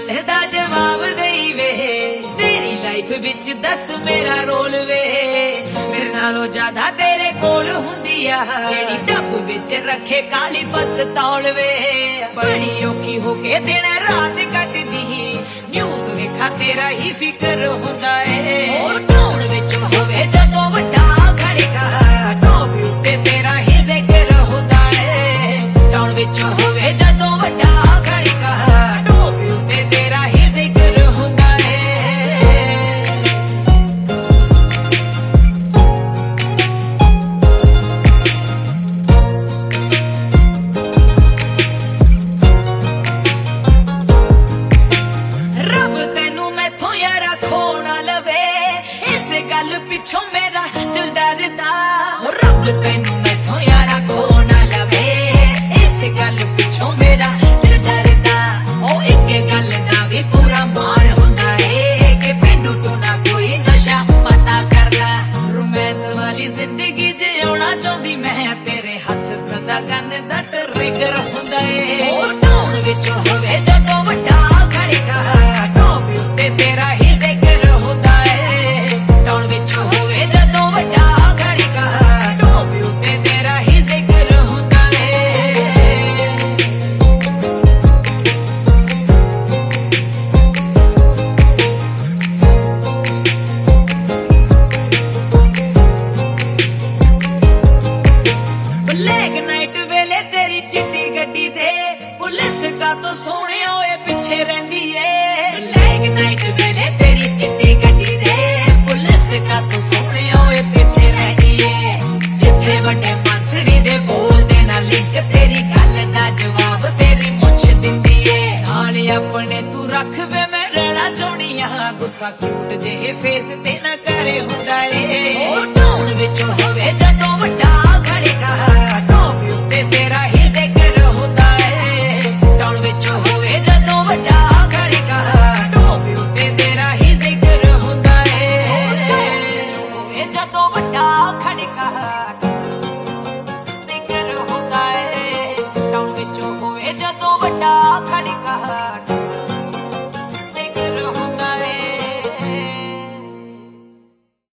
गल दा जवाब देई वे तेरी लाइफ विच दस मेरा रोल वे मेरे नालों ज्यादा तेरे कोल हुंदी आ जेड़ी डब विच रखे काली पस्तौल वे बड़ी औखी होके दिन रात कटदी न्यूज़ वेखा तेरा ही फिकर हुंदा है और टाउन विच होवे जदों वड्डा खड़का टॉप उत्ते तेरा ही जिक्र हुंदा है टाउन विच होवे जदों वड्डा खड़का टॉप उत्ते तेरा ही जिक्र हुंदा है रब तैनू मैथों यारा खो ना लवे इस गल पिछों मेरा दिल डरदा रब तैनू मैथों यारा खो ना लवे इस गल पिछों मेरा दिल डरदा ओ एक गल दा भी पूरा मान हुंदा है कि पेंडू तू ना कोई नशा पता करदा रोमांस वाली जिंदगी जिउणा चाहंदी मैं तेरे हथ सदा गन दा ट्रिगर हुंदा है ओ टाउन विच होवे जदों वड्डा खड़का टॉप उत्ते तेरा ही जिक्र हुंदा है टाउन विच होवे जदों वड्डा खड़का टॉप उत्ते तेरा ही जिक्र हुंदा है ब्लैक नाइट वेले तेरी चिट्टी गड्डी दे पुलिस का तो सोने होए पीछे रहंदी है ब्लैक नाइट वेले तेरी चिट्टी गड्डी दे पुलिस का तो सोने होए पीछे रहंदी है जिथे वड्डे मंत्री दे बोल देना लिंक तेरी गल दा जवाब तेरी मुछ दिंदी है हाल अपने तू रख वे मैं रहना चाहनी आ गुस्सा क्यूट जे फेस ते ना करे हुंदा है ओ टाउन विच होवे जदों वड्डा खड़का टॉप उत्ते तेरा ही जिक्र हुंदा है टाउन विच होवे जदों वड्डा खड़का टॉप उत्ते तेरा ही जिक्र हुंदा है जदों वड्डा खड़का